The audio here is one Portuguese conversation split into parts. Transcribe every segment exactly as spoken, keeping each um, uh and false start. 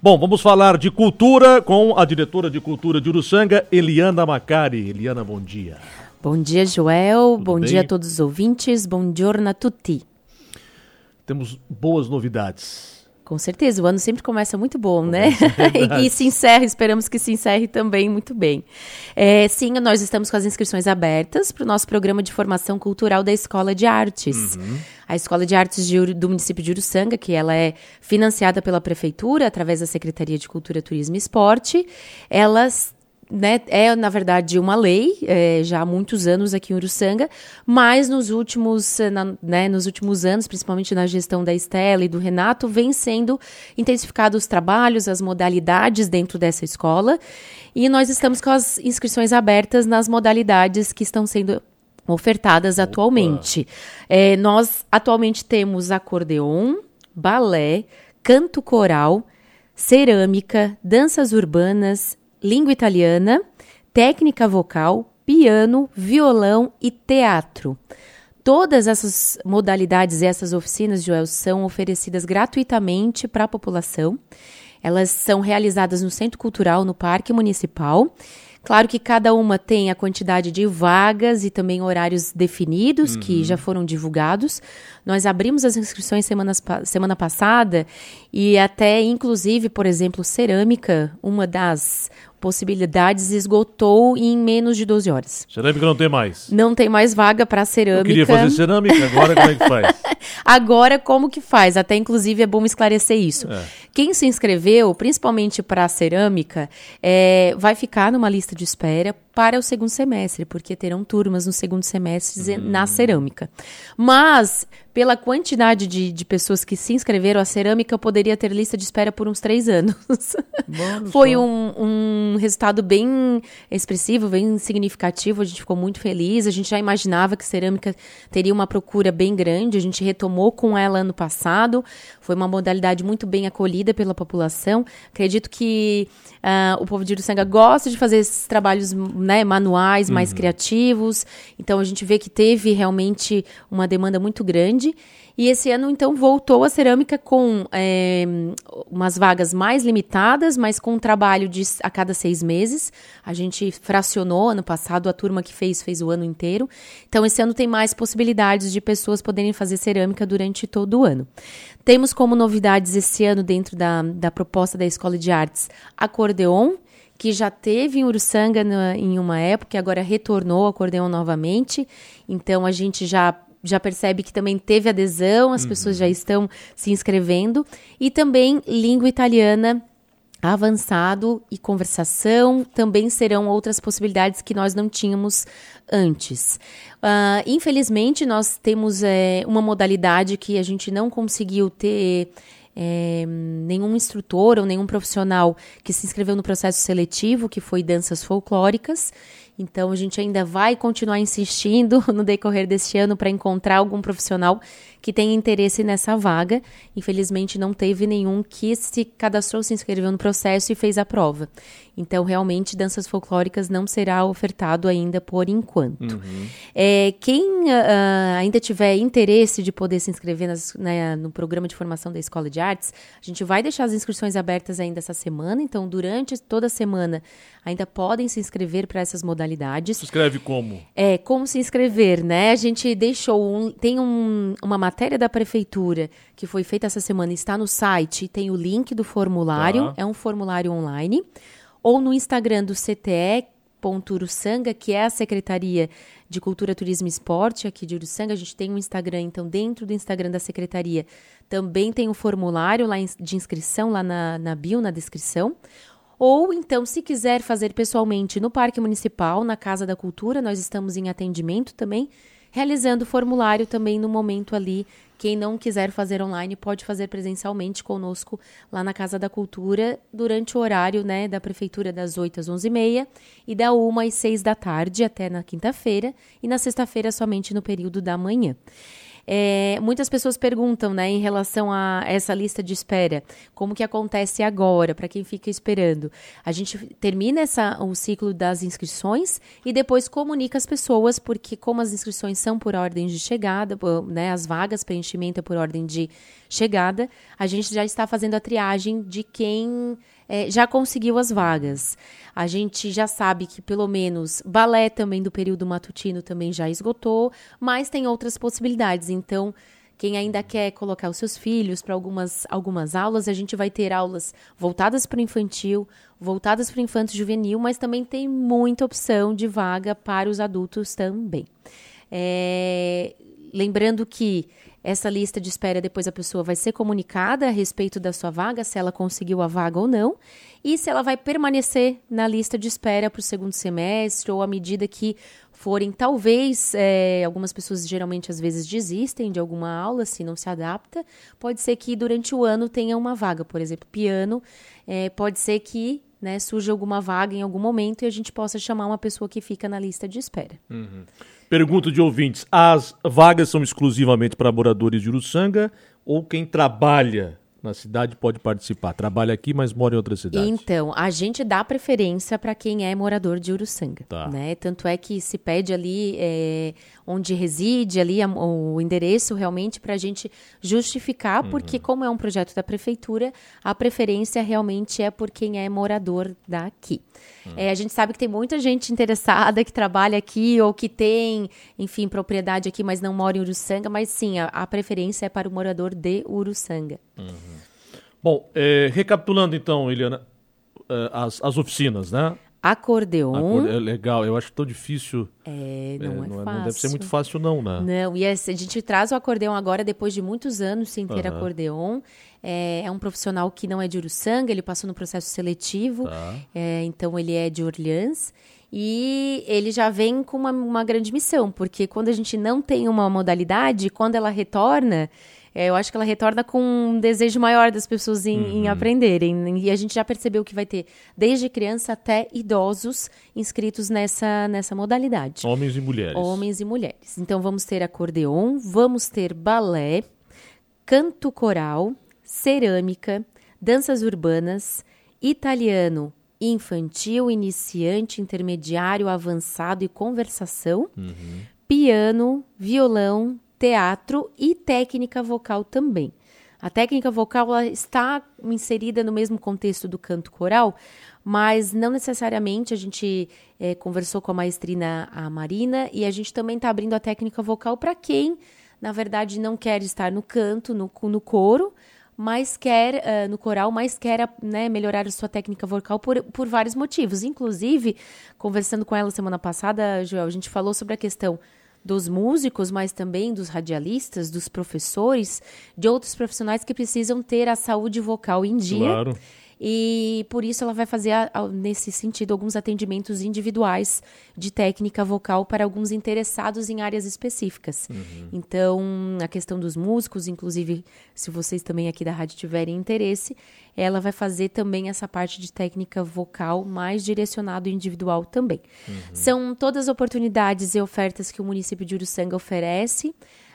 Bom, vamos falar de cultura com a diretora de cultura de Uruçanga, Eliana Macari. Eliana, bom dia. Bom dia, Joel. Tudo bom bem? dia a todos os ouvintes. Bom giorno a tutti. Temos boas novidades. Com certeza, o ano sempre começa muito bom, Começa, né? E se encerra, esperamos que se encerre também muito bem. É, sim, nós estamos com as inscrições abertas para o nosso programa de formação cultural da Escola de Artes. Uhum. A Escola de Artes de Uru, do município de Uruçanga, que ela é financiada pela Prefeitura, através da Secretaria de Cultura, Turismo e Esporte. Elas... Né, é, na verdade, uma lei, é, já há muitos anos aqui em Uruçanga, mas nos últimos, na, né, nos últimos anos, principalmente na gestão da Estela e do Renato, vem sendo intensificados os trabalhos, as modalidades dentro dessa escola, e nós estamos com as inscrições abertas nas modalidades que estão sendo ofertadas Opa. atualmente. É, nós atualmente temos acordeon, balé, canto coral, cerâmica, danças urbanas, língua italiana, técnica vocal, piano, violão e teatro. Todas essas modalidades e essas oficinas, Joel, são oferecidas gratuitamente para a população. Elas são realizadas no Centro Cultural, no Parque Municipal. Claro que cada uma tem a quantidade de vagas e também horários definidos, uhum. que já foram divulgados. Nós abrimos as inscrições semanas, semana passada e até, inclusive, por exemplo, cerâmica, uma das possibilidades, esgotou em menos de doze horas. Cerâmica não tem mais? Não tem mais vaga para cerâmica. Eu queria fazer cerâmica, agora como é que faz? Agora, como que faz? Até, inclusive, é bom esclarecer isso. É. Quem se inscreveu, principalmente para a cerâmica, é, vai ficar numa lista de espera para o segundo semestre, porque terão turmas no segundo semestre hum. na cerâmica. Mas, pela quantidade de, de pessoas que se inscreveram, a cerâmica poderia ter lista de espera por uns três anos. Mano, Foi um, um resultado bem expressivo, bem significativo, a gente ficou muito feliz, a gente já imaginava que cerâmica teria uma procura bem grande, a gente retomou com ela ano passado, foi uma modalidade muito bem acolhida pela população. Acredito que uh, o povo de Uruçanga gosta de fazer esses trabalhos, né, manuais, mais uhum. criativos, então a gente vê que teve realmente uma demanda muito grande. E esse ano, então, voltou a cerâmica com é, umas vagas mais limitadas, mas com um trabalho de a cada seis meses. A gente fracionou, ano passado, a turma que fez, fez o ano inteiro. Então, esse ano tem mais possibilidades de pessoas poderem fazer cerâmica durante todo o ano. Temos como novidades esse ano, dentro da, da proposta da Escola de Artes, acordeon, que já teve em Uruçanga na, em uma época, e agora retornou ao acordeon novamente. Então, a gente já... já percebe que também teve adesão, as uhum. pessoas já estão se inscrevendo. E também língua italiana avançado e conversação também serão outras possibilidades que nós não tínhamos antes. Uh, infelizmente, nós temos é, uma modalidade que a gente não conseguiu ter... É, nenhum instrutor ou nenhum profissional que se inscreveu no processo seletivo, que foi danças folclóricas. Então, a gente ainda vai continuar insistindo no decorrer deste ano para encontrar algum profissional que tenha interesse nessa vaga. Infelizmente, não teve nenhum que se cadastrou, se inscreveu no processo e fez a prova. Então, realmente, danças folclóricas não será ofertado ainda por enquanto. Uhum. É, quem uh, ainda tiver interesse de poder se inscrever nas, né, no programa de formação da Escola de Artes, a gente vai deixar as inscrições abertas ainda essa semana. Então, durante toda a semana, ainda podem se inscrever para essas modalidades. Se inscreve como? É, como se inscrever, né? A gente deixou, um, tem um, uma matéria da Prefeitura que foi feita essa semana, está no site, tem o link do formulário, tá. É um formulário online, ou no Instagram do C T E ponto Uruçanga, que é a Secretaria de Cultura, Turismo e Esporte aqui de Uruçanga. A gente tem um Instagram, então dentro do Instagram da Secretaria também tem um formulário lá de inscrição, lá na, na bio, na descrição. Ou, então, se quiser fazer pessoalmente no Parque Municipal, na Casa da Cultura, nós estamos em atendimento também, realizando o formulário também no momento ali. Quem não quiser fazer online pode fazer presencialmente conosco lá na Casa da Cultura durante o horário, né, da Prefeitura das oito às onze e meia e da uma às seis da tarde até na quinta-feira e na sexta-feira somente no período da manhã. É, muitas pessoas perguntam, né, em relação a essa lista de espera, como que acontece agora, para quem fica esperando. A gente termina essa, o ciclo das inscrições e depois comunica as pessoas, porque como as inscrições são por ordem de chegada, né, as vagas, preenchimento é por ordem de chegada, a gente já está fazendo a triagem de quem é, já conseguiu as vagas. A gente já sabe que pelo menos balé também do período matutino também já esgotou, mas tem outras possibilidades. Então, quem ainda quer colocar os seus filhos para algumas, algumas aulas, a gente vai ter aulas voltadas para o infantil, voltadas para o infanto juvenil, mas também tem muita opção de vaga para os adultos também. É, lembrando que essa lista de espera, depois a pessoa vai ser comunicada a respeito da sua vaga, se ela conseguiu a vaga ou não, e se ela vai permanecer na lista de espera para o segundo semestre, ou à medida que forem, talvez, é, algumas pessoas geralmente às vezes desistem de alguma aula, se não se adapta, pode ser que durante o ano tenha uma vaga, por exemplo, piano, é, pode ser que, né, surja alguma vaga em algum momento e a gente possa chamar uma pessoa que fica na lista de espera. Uhum. Pergunta de ouvintes, as vagas são exclusivamente para moradores de Uruçanga ou quem trabalha na cidade pode participar? Trabalha aqui, mas mora em outra cidade. Então, a gente dá preferência para quem é morador de Uruçanga. Tá. Né? Tanto é que se pede ali é, onde reside, ali a, o endereço realmente para a gente justificar, uhum. porque como é um projeto da prefeitura, a preferência realmente é por quem é morador daqui. Uhum. É, a gente sabe que tem muita gente interessada que trabalha aqui ou que tem, enfim, propriedade aqui, mas não mora em Uruçanga, mas sim, a, a preferência é para o morador de Uruçanga. Uhum. Bom, é, recapitulando então, Eliana, as, as oficinas, né? Acordeon. Acorde... É legal, eu acho tão difícil. É, não é, é não, fácil. Não deve ser muito fácil não, né? Não, e a gente traz o acordeon agora depois de muitos anos sem ter uhum. acordeon. É, é um profissional que não é de Uruçanga, ele passou no processo seletivo, tá. é, então ele é de Orleans. E ele já vem com uma, uma grande missão, porque quando a gente não tem uma modalidade, quando ela retorna... É, eu acho que ela retorna com um desejo maior das pessoas em, uhum. em aprenderem. E a gente já percebeu que vai ter desde criança até idosos inscritos nessa, nessa modalidade. Homens e mulheres. Homens e mulheres. Então vamos ter acordeon, vamos ter balé, canto coral, cerâmica, danças urbanas, italiano, infantil, iniciante, intermediário, avançado e conversação, uhum. piano, violão, teatro e técnica vocal também. A técnica vocal ela está inserida no mesmo contexto do canto coral, mas não necessariamente. A gente é, conversou com a maestrina a Marina e a gente também está abrindo a técnica vocal para quem, na verdade, não quer estar no canto, no, no coro, mas quer, uh, no coral, mas quer né, melhorar a sua técnica vocal por, por vários motivos. Inclusive, conversando com ela semana passada, Joel, a gente falou sobre a questão dos músicos, mas também dos radialistas, dos professores, de outros profissionais que precisam ter a saúde vocal em dia. Claro. E por isso ela vai fazer, a, a, nesse sentido, alguns atendimentos individuais de técnica vocal para alguns interessados em áreas específicas. Uhum. Então, a questão dos músicos, inclusive, se vocês também aqui da rádio tiverem interesse, ela vai fazer também essa parte de técnica vocal mais direcionado individual também. Uhum. São todas oportunidades e ofertas que o município de Uruçanga oferece,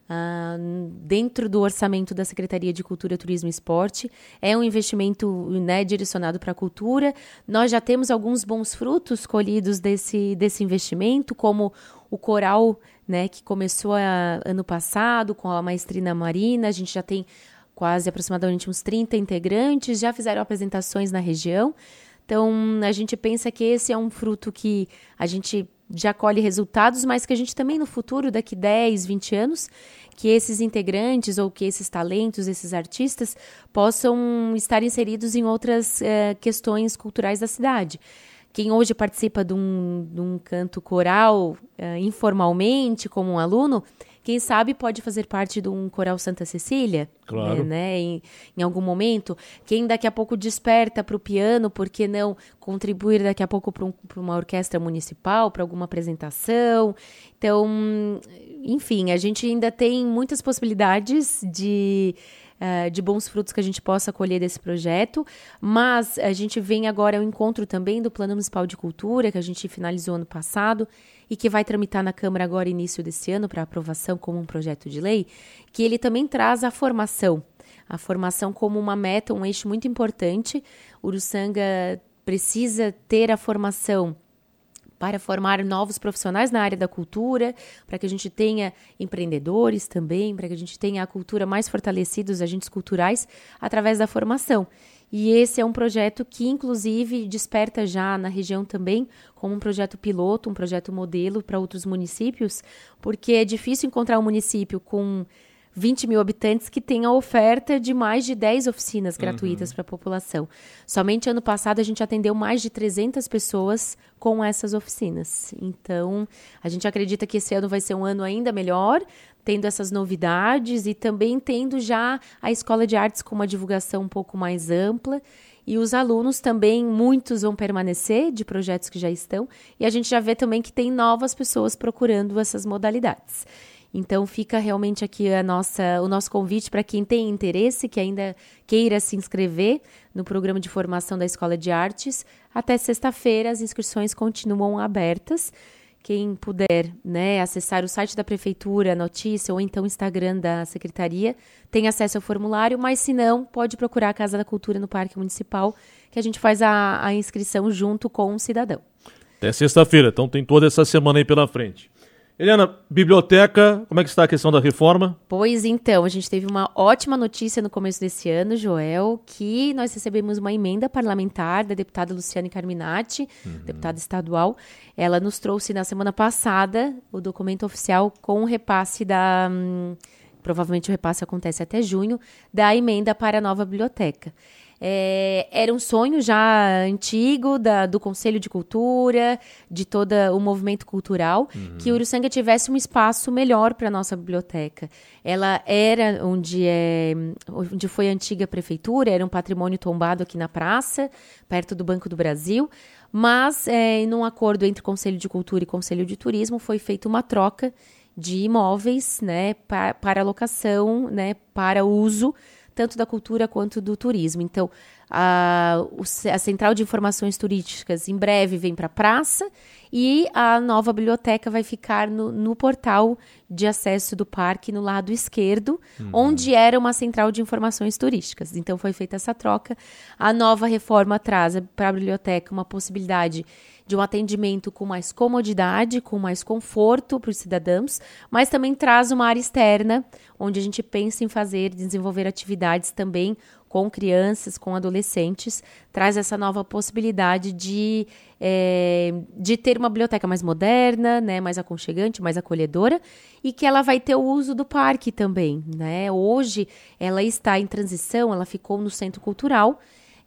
Uh, dentro do orçamento da Secretaria de Cultura, Turismo e Esporte. É um investimento né, direcionado para a cultura. Nós já temos alguns bons frutos colhidos desse, desse investimento, como o coral, né, que começou a, ano passado com a maestrina Marina. A gente já tem quase aproximadamente uns trinta integrantes, já fizeram apresentações na região. Então, a gente pensa que esse é um fruto que a gente já colhe resultados, mas que a gente também no futuro, daqui dez, vinte anos, que esses integrantes ou que esses talentos, esses artistas, possam estar inseridos em outras eh, questões culturais da cidade. Quem hoje participa de um, de um canto coral eh, informalmente, como um aluno, quem sabe pode fazer parte de um coral Santa Cecília, claro. né, né, em, em algum momento. Quem daqui a pouco desperta para o piano, por que não contribuir daqui a pouco para um, uma orquestra municipal, para alguma apresentação? Então, enfim, a gente ainda tem muitas possibilidades de uh, de bons frutos que a gente possa colher desse projeto, mas a gente vem agora ao encontro também do Plano Municipal de Cultura, que a gente finalizou ano passado e que vai tramitar na Câmara agora início desse ano para aprovação como um projeto de lei, que ele também traz a formação, a formação como uma meta, um eixo muito importante. Uruçanga precisa ter a formação para formar novos profissionais na área da cultura, para que a gente tenha empreendedores também, para que a gente tenha a cultura mais fortalecida, os agentes culturais, através da formação. E esse é um projeto que, inclusive, desperta já na região também como um projeto piloto, um projeto modelo para outros municípios, porque é difícil encontrar um município com vinte mil habitantes que tem a oferta de mais de dez oficinas gratuitas uhum. para a população. Somente ano passado a gente atendeu mais de trezentas pessoas com essas oficinas. Então, a gente acredita que esse ano vai ser um ano ainda melhor, tendo essas novidades e também tendo já a Escola de Artes com uma divulgação um pouco mais ampla. E os alunos também, muitos vão permanecer de projetos que já estão. E a gente já vê também que tem novas pessoas procurando essas modalidades. Então, fica realmente aqui a nossa, o nosso convite para quem tem interesse, que ainda queira se inscrever no programa de formação da Escola de Artes. Até sexta-feira, as inscrições continuam abertas. Quem puder, né, acessar o site da Prefeitura, a notícia, ou então o Instagram da Secretaria, tem acesso ao formulário, mas se não, pode procurar a Casa da Cultura no Parque Municipal, que a gente faz a, a inscrição junto com o cidadão. Até sexta-feira, então tem toda essa semana aí pela frente. Eliana, biblioteca, como é que está a questão da reforma? Pois então, a gente teve uma ótima notícia no começo desse ano, Joel, que nós recebemos uma emenda parlamentar da deputada Luciane Carminati, uhum. deputada estadual. Ela nos trouxe na semana passada o documento oficial com o repasse da... Hum, provavelmente o repasse acontece até junho, da emenda para a nova biblioteca. É, era um sonho já antigo da, do Conselho de Cultura, de todo o movimento cultural, uhum. que Uruçanga tivesse um espaço melhor para a nossa biblioteca. Ela era onde, é, onde foi a antiga prefeitura, era um patrimônio tombado aqui na praça, perto do Banco do Brasil, mas é, num acordo entre Conselho de Cultura e Conselho de Turismo foi feita uma troca de imóveis, né, pa, para locação, né, para uso tanto da cultura quanto do turismo. Então, a, a Central de Informações Turísticas em breve vem para a praça e a nova biblioteca vai ficar no, no portal de acesso do parque, no lado esquerdo, uhum. onde era uma Central de Informações Turísticas. Então, foi feita essa troca. A nova reforma traz para a biblioteca uma possibilidade de um atendimento com mais comodidade, com mais conforto para os cidadãos, mas também traz uma área externa, onde a gente pensa em fazer, desenvolver atividades também com crianças, com adolescentes, traz essa nova possibilidade de, é, de ter uma biblioteca mais moderna, né, mais aconchegante, mais acolhedora, e que ela vai ter o uso do parque também, né? Hoje ela está em transição, ela ficou no Centro Cultural,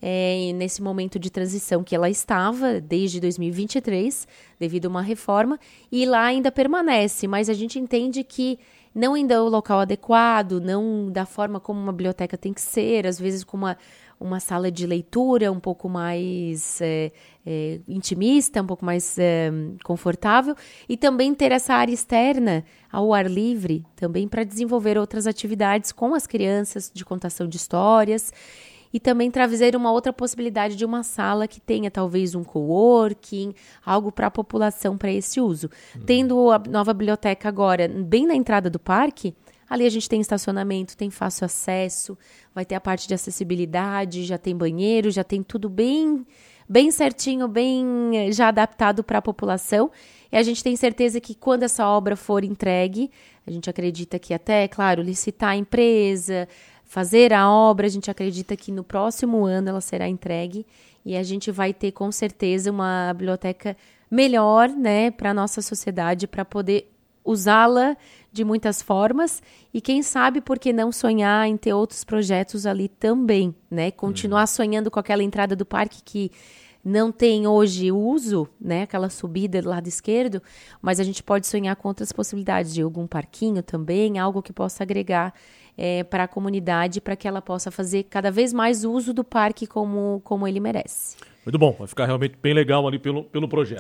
É, nesse momento de transição que ela estava desde dois mil e vinte e três, devido a uma reforma, e lá ainda permanece, mas a gente entende que não ainda é o local adequado, não da forma como uma biblioteca tem que ser, às vezes com uma, uma sala de leitura um pouco mais é, é, intimista, um pouco mais é, confortável, e também ter essa área externa ao ar livre, também para desenvolver outras atividades com as crianças, de contação de histórias, e também trazer uma outra possibilidade de uma sala que tenha talvez um coworking, algo para a população para esse uso. Uhum. Tendo a nova biblioteca agora bem na entrada do parque, ali a gente tem estacionamento, tem fácil acesso, vai ter a parte de acessibilidade, já tem banheiro, já tem tudo bem, bem certinho, bem já adaptado para a população. E a gente tem certeza que quando essa obra for entregue, a gente acredita que até, claro, licitar a empresa, fazer a obra, a gente acredita que no próximo ano ela será entregue e a gente vai ter com certeza uma biblioteca melhor, né, para a nossa sociedade, para poder usá-la de muitas formas e quem sabe por que não sonhar em ter outros projetos ali também, né, continuar uhum. sonhando com aquela entrada do parque que não tem hoje uso, né, aquela subida do lado esquerdo, mas a gente pode sonhar com outras possibilidades de algum parquinho também, algo que possa agregar é, para a comunidade, para que ela possa fazer cada vez mais uso do parque como, como ele merece. Muito bom, vai ficar realmente bem legal ali pelo, pelo projeto.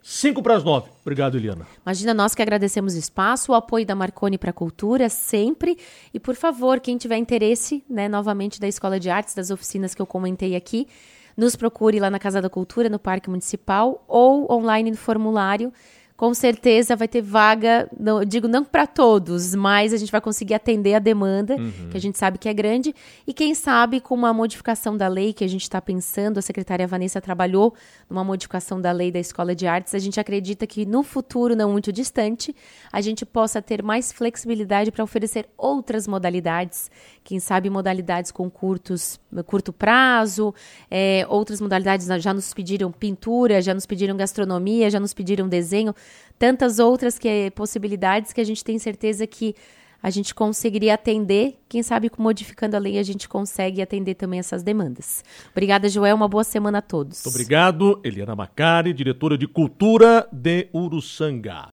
Cinco para as nove. Obrigado, Eliana. Imagina, nós que agradecemos o espaço, o apoio da Marconi para a Cultura, sempre. E, por favor, quem tiver interesse, né, novamente, da Escola de Artes, das oficinas que eu comentei aqui, nos procure lá na Casa da Cultura, no Parque Municipal, ou online no formulário. Com certeza vai ter vaga, não, eu digo não para todos, mas a gente vai conseguir atender a demanda, uhum. que a gente sabe que é grande. E quem sabe com uma modificação da lei que a gente está pensando, a secretária Vanessa trabalhou numa modificação da lei da Escola de Artes, a gente acredita que no futuro, não muito distante, a gente possa ter mais flexibilidade para oferecer outras modalidades, quem sabe modalidades com curtos, curto prazo, é, outras modalidades já nos pediram pintura, já nos pediram gastronomia, já nos pediram desenho, tantas outras que, possibilidades que a gente tem certeza que a gente conseguiria atender. Quem sabe modificando a lei a gente consegue atender também essas demandas. Obrigada, Joel. Uma boa semana a todos. Muito obrigado. Eliana Macari, diretora de Cultura de Uruçanga.